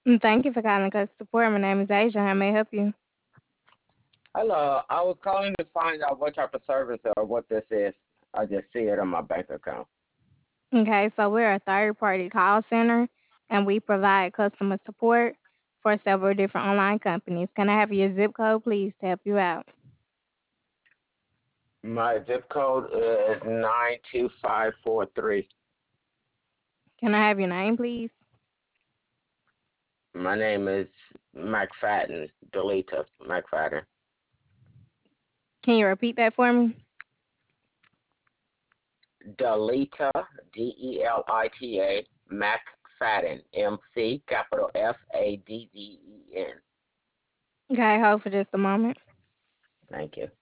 Thank you for calling Customer Support. My name is Asia. How may I help you? Hello, I was calling to find out what type of service or what this is. I just see it on my bank account. Okay, so we're a third party call center and we provide customer support for several different online companies. Can I have your zip code, please, to help you out? My zip code is 92543. Can I have your name, please? My name is McFadden, Delita McFadden. Can you repeat that for me? Delita, Delita, McFadden, MC, capital Fadden. Okay, hold for just a moment. Thank you.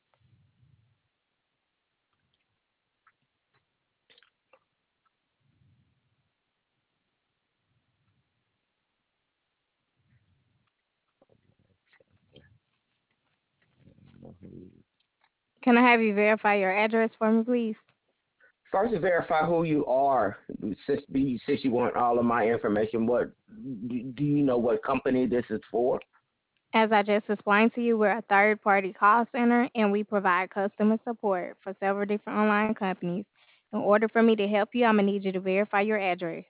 Can I have you verify your address for me, please? First, verify who you are. Since you want all of my information, what do you know what company this is for? As I just explained to you, we're a third party call center and we provide customer support for several different online companies. In order for me to help you, I'm going to need you to verify your address.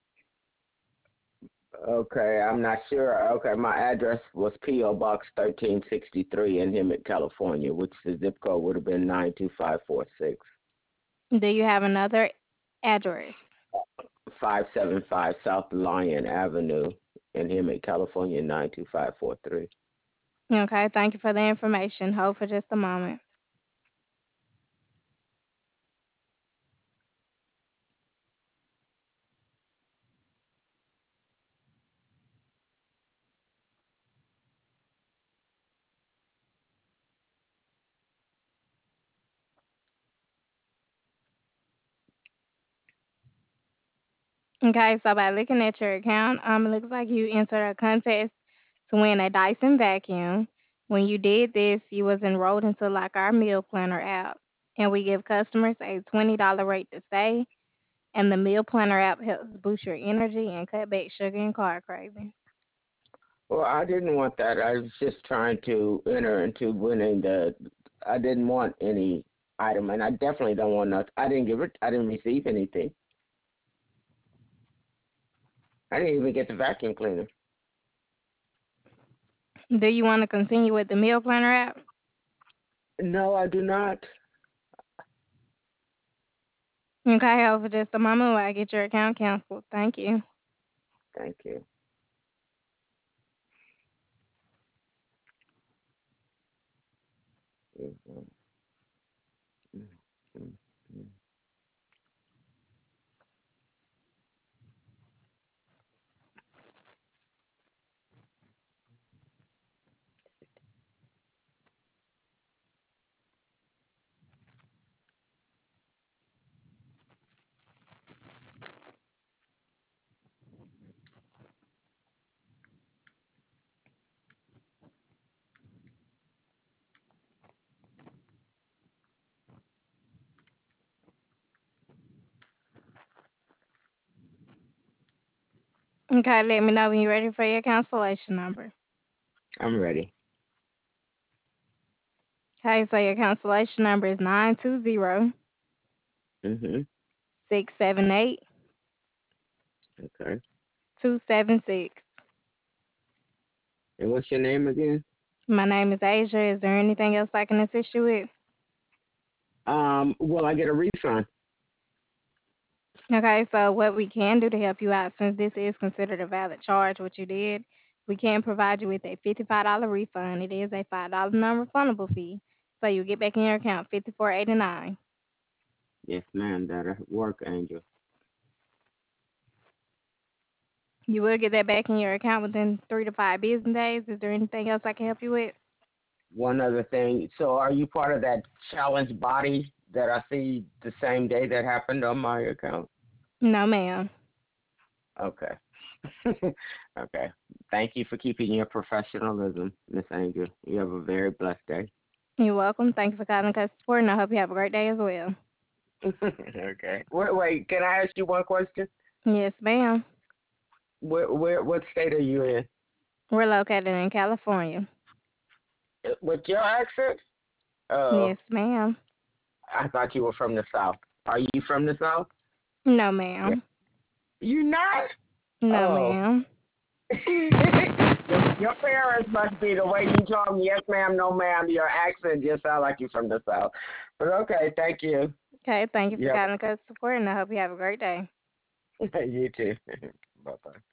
Okay, I'm not sure. Okay, my address was P.O. Box 1363 in Hemet, California, which the zip code would have been 92546. Do you have another address? 575 South Lyon Avenue in Hemet, California, 92543. Okay, thank you for the information. Hold for just a moment. Okay, so by looking at your account, it looks like you entered a contest to win a Dyson vacuum. When you did this, you was enrolled into like our meal planner app, and we give customers a $20 rate to stay. And the meal planner app helps boost your energy and cut back sugar and carb cravings. Well, I didn't want that. I was just trying to enter into winning the. I didn't want any item, and I definitely don't want nothing. I didn't give it. I didn't receive anything. I didn't even get the vacuum cleaner. Do you want to continue with the meal planner app? No, I do not. Okay, hold for just a moment while I get your account canceled. Thank you. Thank you. Mhm, mhm, mhm. Okay, let me know when you're ready for your cancellation number. I'm ready. Okay, so your cancellation number is 920 Mhm. 678 Okay. 276. And what's your name again? My name is Asia. Is there anything else I can assist you with? Will I get a refund? Okay, so what we can do to help you out, since this is considered a valid charge, what you did, we can provide you with a $55 refund. It is a $5 non-refundable fee, so you get back in your account 54.89. Yes, ma'am. That'll work, Angel. You will get that back in your account within 3 to 5 business days. Is there anything else I can help you with? One other thing. So, are you part of that challenge body that I see the same day that happened on my account? No, ma'am. Okay. Okay. Thank you for keeping your professionalism, Miss Angel. You have a very blessed day. You're welcome. Thank you for calling Customer Support, and I hope you have a great day as well. Okay. Wait, can I ask you one question? Yes, ma'am. What state are you in? We're located in California. With your accent? Oh, Yes, ma'am. I thought you were from the South. Are you from the South? No, Yeah. ma'am. You not? No, Oh. ma'am. Your parents must be the way you talk. Yes, ma'am. No, ma'am. Your accent just sound like you from the South. But okay, thank you. Okay, thank you for Yep. calling Cause Support, and I hope you have a great day. You too. Bye bye.